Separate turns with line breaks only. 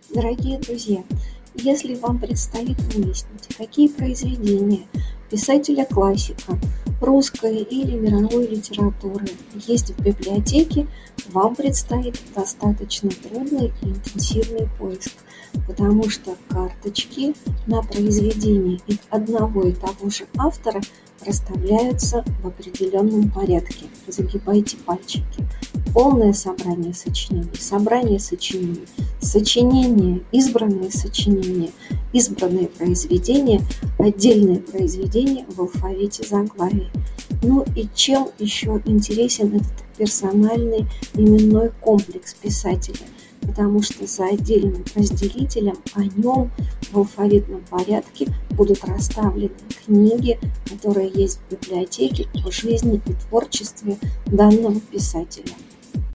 Дорогие друзья, если вам предстоит выяснить, какие произведения писателя-классика русской или мировой литературы есть в библиотеке, вам предстоит достаточно трудный и интенсивный поиск, потому что карточки на произведения одного и того же автора расставляются в определенном порядке. Загибайте пальчики. Полное собрание сочинений, сочинения, избранные произведения, отдельные произведения в алфавите заглавий. Ну и чем еще интересен этот персональный именной комплекс писателя? Потому что за отдельным разделителем о нем в алфавитном порядке будут расставлены книги, которые есть в библиотеке по жизни и творчестве данного писателя.